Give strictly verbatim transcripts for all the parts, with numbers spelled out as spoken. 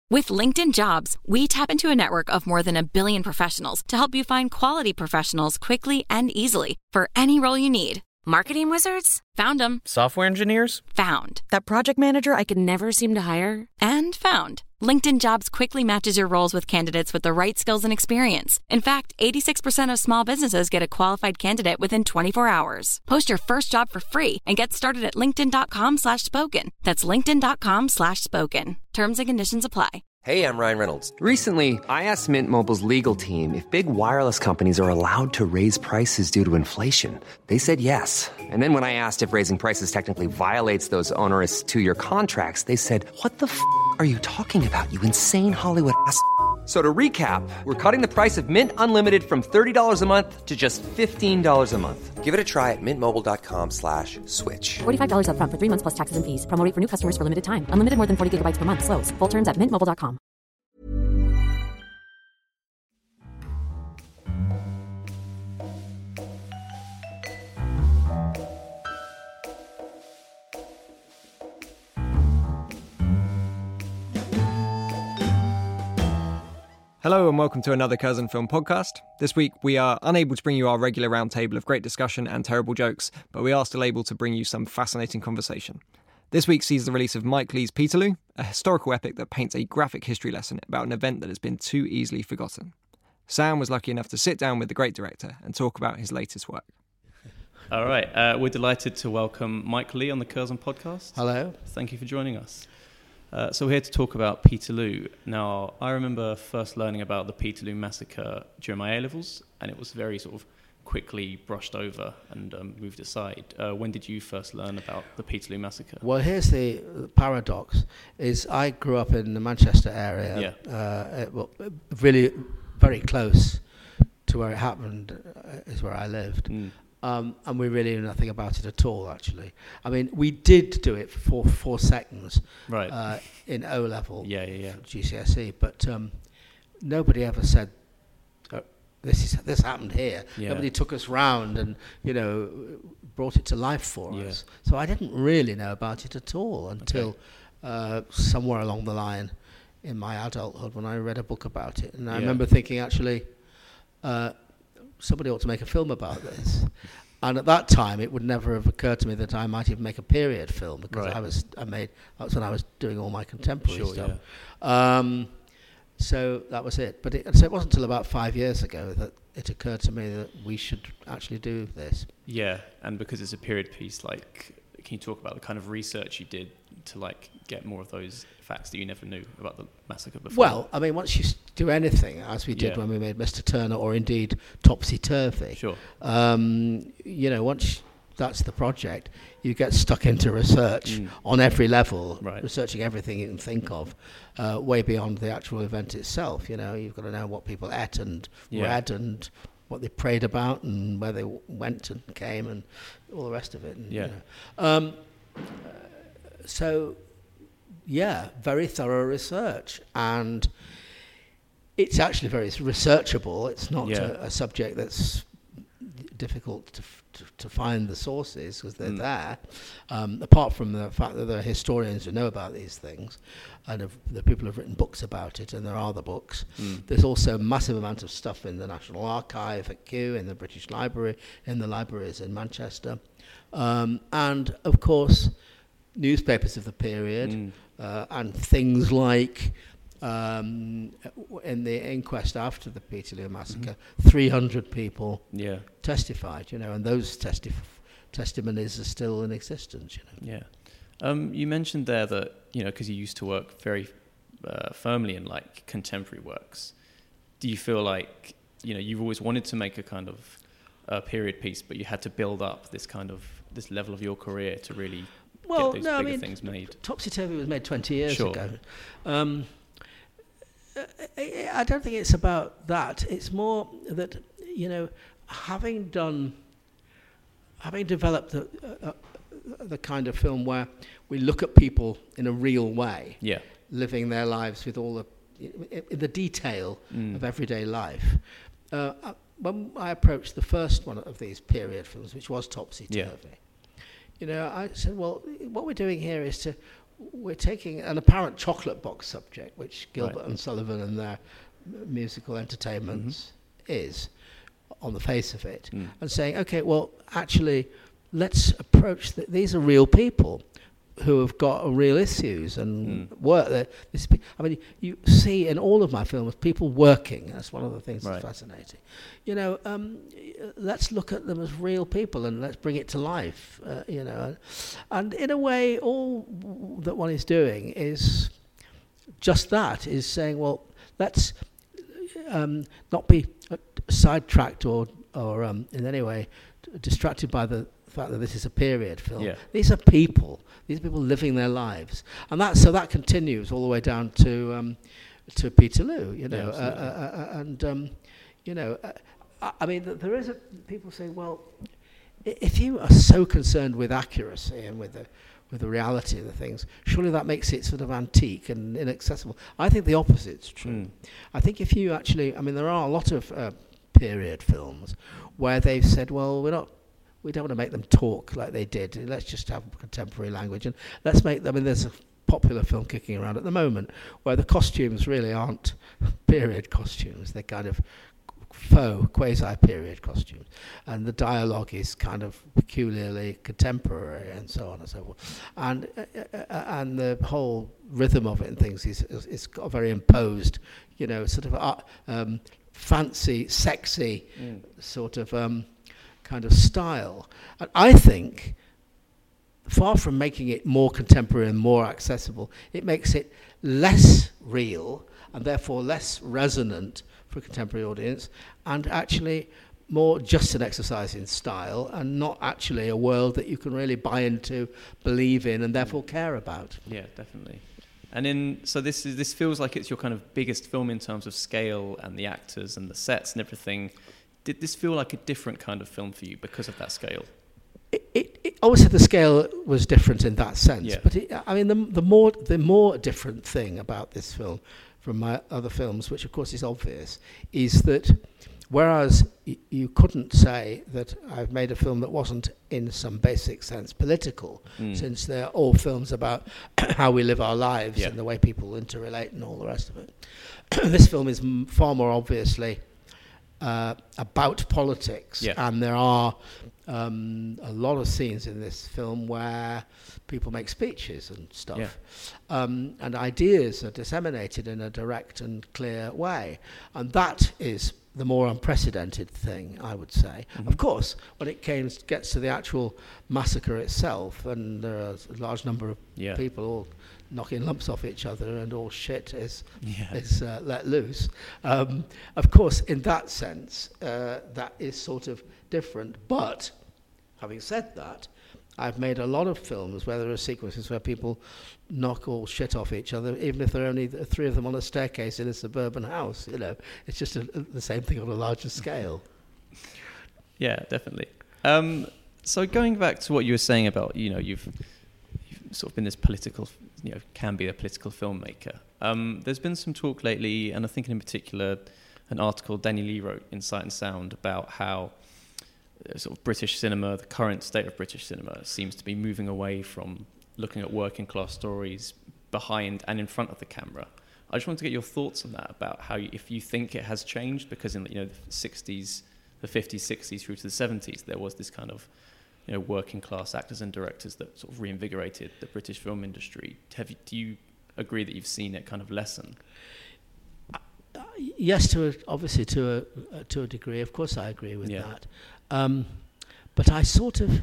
With LinkedIn Jobs, we tap into a network of more than a billion professionals to help you find quality professionals quickly and easily for any role you need. Marketing wizards? Found them. Software engineers? Found. That project manager I could never seem to hire? And found. LinkedIn Jobs quickly matches your roles with candidates with the right skills and experience. In fact, eighty-six percent of small businesses get a qualified candidate within twenty-four hours. Post your first job for free and get started at linkedin.com slash spoken. That's linkedin.com slash spoken. Terms and conditions apply. Hey, I'm Ryan Reynolds. Recently, I asked Mint Mobile's legal team if big wireless companies are allowed to raise prices due to inflation. They said yes. And then when I asked if raising prices technically violates those onerous two-year contracts, they said, what the f*** are you talking about, you insane Hollywood ass f- So to recap, we're cutting the price of Mint Unlimited from thirty dollars a month to just fifteen dollars a month. Give it a try at mintmobile.com slash switch. forty-five dollars up front for three months plus taxes and fees. Promo rate for new customers for limited time. Unlimited more than forty gigabytes per month. Slows full terms at mint mobile dot com. Hello and welcome to another Curzon Film podcast. This week we are unable to bring you our regular roundtable of great discussion and terrible jokes, but we are still able to bring you some fascinating conversation. This week sees the release of Mike Leigh's Peterloo, a historical epic that paints a graphic history lesson about an event that has been too easily forgotten. Sam was lucky enough to sit down with the great director and talk about his latest work. All right, uh, we're delighted to welcome Mike Leigh on the Curzon podcast. Hello. Thank you for joining us. Uh, so we're here to talk about Peterloo. Now, I remember first learning about the Peterloo massacre during my A-levels, and it was very sort of quickly brushed over and um, moved aside. Uh, when did you first learn about the Peterloo massacre? Well, here's the paradox, is I grew up in the Manchester area, yeah. uh, well, really very close to where it happened uh, is where I lived. Mm. Um, and we really knew nothing about it at all, actually. I mean, we did do it for four seconds right. uh, in O-level, yeah, yeah, yeah. G C S E, but um, nobody ever said, uh, this is this happened here. Yeah. Nobody took us round and, you know, brought it to life for yeah. us. So I didn't really know about it at all until okay. uh, somewhere along the line in my adulthood when I read a book about it. And I yeah. remember thinking, actually, uh, somebody ought to make a film about this. And at that time, it would never have occurred to me that I might even make a period film, because right. I was I made that's when I was doing all my contemporary sure, stuff. Yeah. Um, so that was it. But it, so it wasn't until about five years ago that it occurred to me that we should actually do this. Yeah, and because it's a period piece, like, can you talk about the kind of research you did to like get more of those facts that you never knew about the massacre before? Well, I mean, once you do anything, as we did yeah. when we made Mister Turner, or indeed Topsy Turvy, sure. um, you know, once that's the project, you get stuck into research mm. on every level, right. researching everything you can think of, uh, way beyond the actual event itself. You know, you've got to know what people ate and yeah. read and what they prayed about and where they w- went and came and all the rest of it. And, yeah. You know. um, so, yeah, very thorough research, and it's actually very researchable. It's not yeah. a, a subject that's difficult to, f- to to find the sources, because they're mm. there. Um, apart from the fact that there are historians who know about these things, and have, the people have written books about it, and there are the books. Mm. There's also a massive amount of stuff in the National Archive at Kew, in the British Library, in the libraries in Manchester, um, and of course, newspapers of the period, mm. uh, and things like. Um, in the inquest after the Peterloo massacre, mm-hmm. three hundred people yeah. testified, you know, and those testif- testimonies are still in existence, you know. Yeah. Um, you mentioned there that, you know, because you used to work very uh, firmly in, like, contemporary works. Do you feel like, you know, you've always wanted to make a kind of uh, period piece, but you had to build up this kind of, this level of your career to really well, get those no, bigger I mean, things made? Topsy Turvy was made twenty years sure. ago. Um, I don't think it's about that. It's more that, you know, having done, having developed the, uh, the kind of film where we look at people in a real way, yeah. living their lives with all the, in the detail mm. of everyday life. Uh, when I approached the first one of these period films, which was Topsy Turvy, yeah. you know, I said, well, what we're doing here is to we're taking an apparent chocolate box subject, which Gilbert Right. and Sullivan and their m- musical entertainments is, on the face of it, Mm. and saying, okay, well, actually, let's approach that. These are real people who have got real issues and Mm. work. There. This, pe- I mean, you see in all of my films people working. That's one of the things Right. that's fascinating. You know, um, y- let's look at them as real people and let's bring it to life. Uh, you know, and in a way, all w- that one is doing is just that: is saying, well, let's um, not be uh, sidetracked or or um, in any way d- distracted by the fact that this is a period film. Yeah. These are people. These are people living their lives, and that so that continues all the way down to um, to Peterloo. You know, Yeah, uh, absolutely. uh, uh, and um, you know, uh, I, I mean, th- there is a people say, well, i- if you are so concerned with accuracy and with the with the reality of the things, surely that makes it sort of antique and inaccessible. I think the opposite's true. Mm. I think if you actually, I mean, there are a lot of uh, period films where they've said, well, we're not, we don't want to make them talk like they did. Let's just have contemporary language and let's make them. I mean, there's a popular film kicking around at the moment where the costumes really aren't period costumes. They're kind of faux, quasi-period costumes. And the dialogue is kind of peculiarly contemporary and so on and so forth. And uh, uh, and the whole rhythm of it and things is, is, is got a very imposed, you know, sort of uh, um, fancy, sexy Mm. sort of um, kind of style. And I think, far from making it more contemporary and more accessible, it makes it less real and therefore less resonant for a contemporary audience, and actually more just an exercise in style and not actually a world that you can really buy into, believe in, and therefore care about. Yeah, definitely. And in so this is this feels like it's your kind of biggest film in terms of scale and the actors and the sets and everything. Did this feel like a different kind of film for you because of that scale? It, it, it, obviously, the scale was different in that sense. Yeah. But it, I mean, the, the more the more different thing about this film from my other films, which of course is obvious, is that whereas y- you couldn't say that I've made a film that wasn't in some basic sense political, Mm. since they're all films about how we live our lives Yeah. and the way people interrelate and all the rest of it. This film is m- far more obviously uh, about politics, Yeah. and there are um, a lot of scenes in this film where people make speeches and stuff, Yeah. um, and ideas are disseminated in a direct and clear way, and that is the more unprecedented thing, I would say. Mhm. Of course, when it came, gets to the actual massacre itself, and there are a large number of Yeah. people all knocking lumps off each other and all shit is Yeah. is uh, let loose. Um, of course, in that sense, uh, that is sort of different. But having said that, I've made a lot of films where there are sequences where people knock all shit off each other, even if there are only th- three of them on a staircase in a suburban house. You know, it's just a, a, the same thing on a larger scale. Yeah, definitely. Um, so going back to what you were saying about, you know, you've, you've sort of been this political, you know, can be a political filmmaker. Um, there's been some talk lately, and I think in particular, an article Danny Lee wrote in Sight and Sound about how uh, sort of British cinema, the current state of British cinema, seems to be moving away from looking at working class stories behind and in front of the camera. I just wanted to get your thoughts on that, about how you, if you think it has changed, because in, you know, the sixties, the fifties, sixties through to the seventies, there was this kind of, you know, working class actors and directors that sort of reinvigorated the British film industry. Have you, do you agree that you've seen it kind of lessen? Uh, yes, to a, obviously to a uh, to a degree. Of course, I agree with Yeah. that. Um, but I sort of,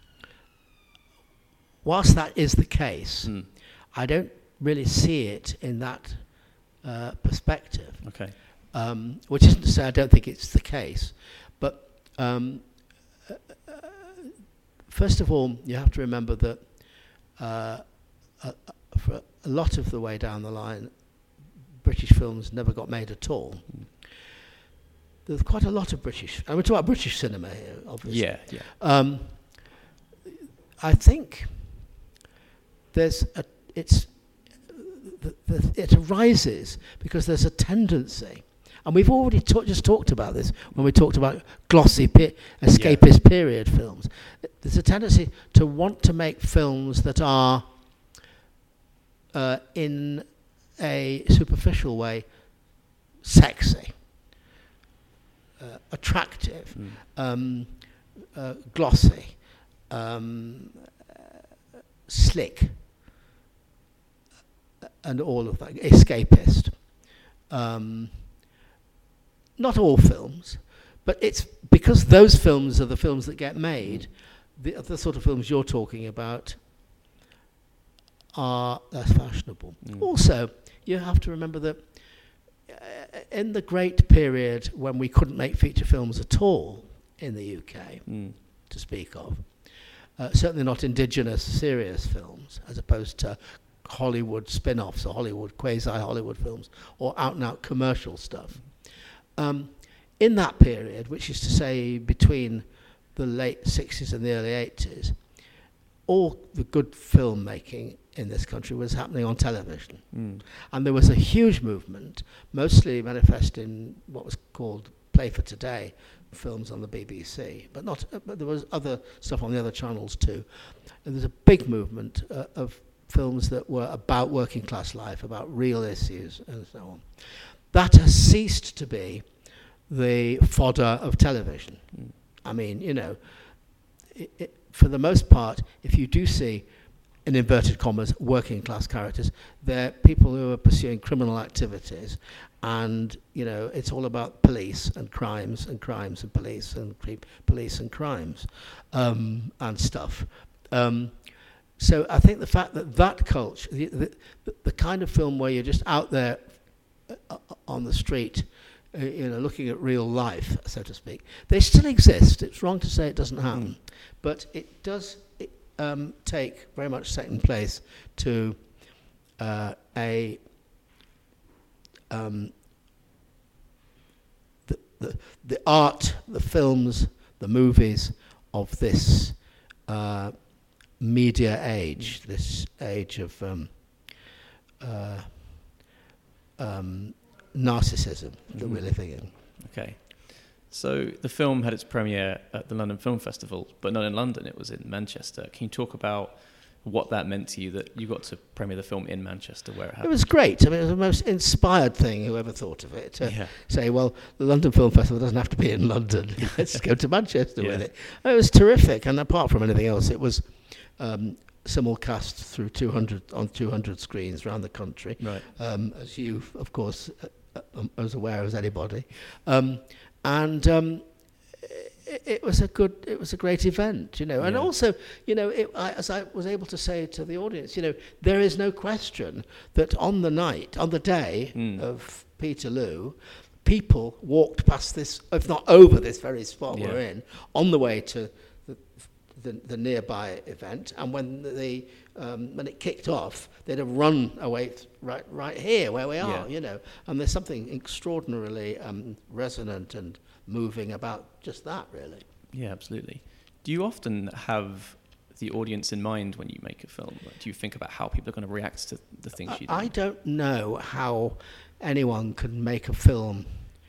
whilst that is the case, Mm. I don't really see it in that uh, perspective. Okay. Um, which isn't to say I don't think it's the case, but um, uh, uh, first of all, you have to remember that uh, uh, for a lot of the way down the line, British films never got made at all. Mm. There's quite a lot of British, and we're talking about British cinema here, obviously. Yeah, yeah. Um, I think there's a, it's, the, the, it arises because there's a tendency, and we've already ta- just talked about this when we talked about glossy, pe- escapist period films. There's a tendency to want to make films that are uh, in a superficial way, sexy, uh, attractive, mm. um, uh, glossy, um, uh, slick, and all of that, escapist. Um, not all films, but it's because those films are the films that get made, the, the sort of films you're talking about are less fashionable. Mm. Also, you have to remember that uh, in the great period when we couldn't make feature films at all in the U K, mm. to speak of, uh, certainly not indigenous serious films, as opposed to Hollywood spin-offs or Hollywood, quasi-Hollywood films, or out-and-out commercial stuff. Um, in that period, which is to say between the late sixties and the early eighties, all the good filmmaking in this country was happening on television. Mm. And there was a huge movement, mostly manifest in what was called Play for Today, films on the B B C, but not. Uh, but there was other stuff on the other channels too. And there's a big movement uh, of films that were about working class life, about real issues and so on. That has ceased to be the fodder of television. Mm. I mean, you know, it, it, for the most part, if you do see, in inverted commas, working class characters, they're people who are pursuing criminal activities, and, you know, it's all about police and crimes and crimes and police and cre- police and crimes um, and stuff. Um, So I think the fact that that culture, the, the, the kind of film where you're just out there uh, on the street, uh, you know, looking at real life, so to speak, they still exist. It's wrong to say it doesn't happen, mm. but it does it, um, take very much second place to uh, a um, the, the the art, the films, the movies of this. Uh, media age, this age of um, uh, um, narcissism that mm. we're living in. Okay. So the film had its premiere at the London Film Festival, but not in London, it was in Manchester. Can you talk about what that meant to you, that you got to premiere the film in Manchester, where it happened? It was great. I mean, it was the most inspired thing, whoever thought of it, to yeah. say, well, the London Film Festival doesn't have to be in London. Let's go to Manchester yeah. with it. It was terrific, and apart from anything else, it was Um, simulcast through two hundred on two hundred screens around the country, right. um, as you, of course, uh, uh, as aware as anybody, um, and um, it, it was a good, it was a great event, you know. Yeah. And also, you know, it, I, as I was able to say to the audience, you know, there is no question that on the night, on the day mm. of Peterloo, people walked past this, if not over this very spot yeah. we're in, on the way to The, the nearby event, and when the um, when it kicked off, they'd have run away th- right right here where we are, yeah. you know. And there's something extraordinarily um, resonant and moving about just that, really. Yeah, absolutely. Do you often have the audience in mind when you make a film? Do you think about how people are going to react to the things I, you do? I don't know how anyone can make a film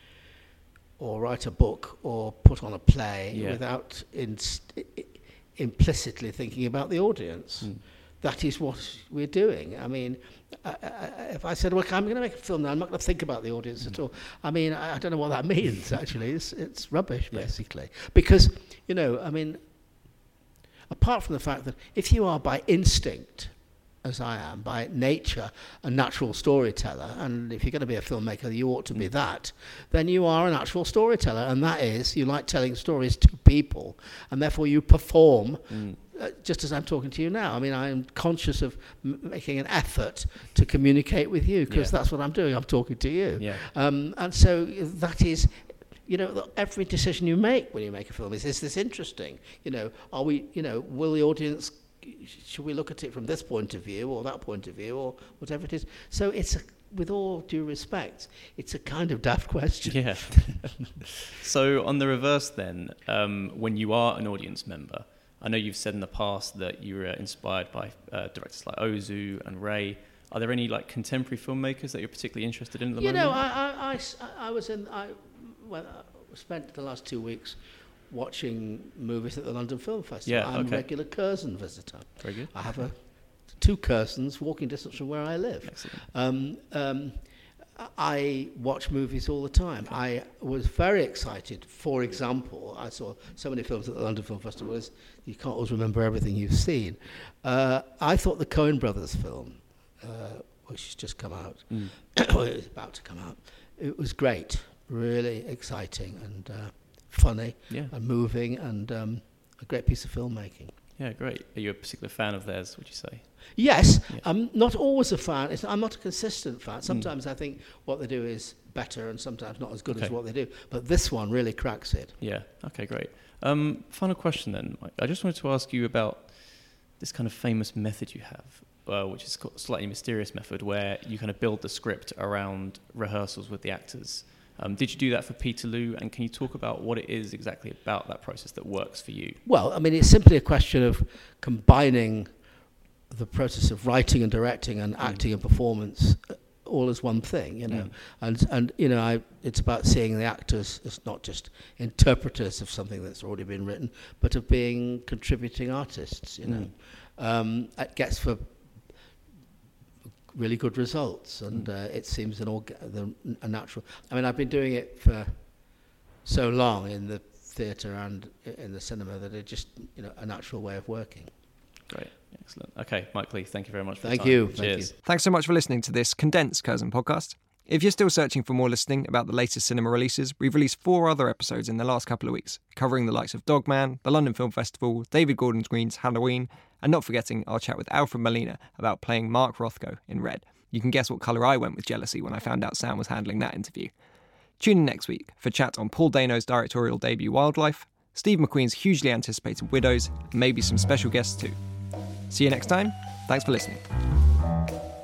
or write a book or put on a play yeah. without inst- implicitly thinking about the audience. Mm. That is what we're doing. I mean, I, I, if I said, well, I'm going to make a film now, I'm not going to think about the audience mm. at all. I mean, I, I don't know what that means, actually. It's, it's rubbish, yeah. basically. Because, you know, I mean, apart from the fact that if you are by instinct, as I am, by nature, a natural storyteller, and if you're going to be a filmmaker, you ought to be that, then you are a natural storyteller, and that is, you like telling stories to people, and therefore you perform, mm. uh, just as I'm talking to you now. I mean, I'm conscious of m- making an effort to communicate with you, because yeah. that's what I'm doing, I'm talking to you. Yeah. Um, and so that is... You know, every decision you make when you make a film is, is this interesting? You know, are we, you know, will the audience... should we look at it from this point of view or that point of view or whatever it is? So it's, a, with all due respect, it's a kind of daft question. Yeah. So on the reverse then, um, when you are an audience member, I know you've said in the past that you were inspired by uh, directors like Ozu and Ray. Are there any like contemporary filmmakers that you're particularly interested in at the you moment? You know, I, I, I, I was in, I, well, I spent the last two weeks watching movies at the London Film Festival. Yeah, I'm okay. a regular Curzon visitor. Very good. I have a two Curzons walking distance from where I live. Excellent. Um, um, I watch movies all the time. I was very excited. For example, I saw so many films at the London Film Festival. Is you can't always remember everything you've seen. Uh, I thought the Coen Brothers film, uh, which has just come out, mm. well, it was about to come out, it was great, really exciting and uh, funny yeah. and moving and um, a great piece of filmmaking. Yeah, great. Are you a particular fan of theirs, would you say? Yes. Yeah. I'm not always a fan. It's, I'm not a consistent fan. Sometimes mm. I think what they do is better and sometimes not as good okay. as what they do. But this one really cracks it. Yeah. Okay, great. Um, final question then, Mike. I just wanted to ask you about this kind of famous method you have, uh, which is called a slightly mysterious method, where you kind of build the script around rehearsals with the actors. Um, did you do that for Peterloo, and can you talk about what it is exactly about that process that works for you? Well, I mean, it's simply a question of combining the process of writing and directing and mm. acting and performance all as one thing, you know. Mm. And, and you know, I, it's about seeing the actors as not just interpreters of something that's already been written, but of being contributing artists, you know. Mm. Um, it gets for really good results, and mm. uh, it seems an orga- the, a natural. I mean, I've been doing it for so long in the theatre and in the cinema that it's just, you know, a natural way of working. Great, excellent. Okay, Mike Leigh, thank you very much for thank your time. You. Cheers. Thank you. Thanks so much for listening to this condensed Curzon podcast. If you're still searching for more listening about the latest cinema releases, we've released four other episodes in the last couple of weeks, covering the likes of Dogman, the London Film Festival, David Gordon Green's Halloween, and not forgetting our chat with Alfred Molina about playing Mark Rothko in Red. You can guess what colour I went with jealousy when I found out Sam was handling that interview. Tune in next week for chat on Paul Dano's directorial debut Wildlife, Steve McQueen's hugely anticipated Widows, and maybe some special guests too. See you next time. Thanks for listening.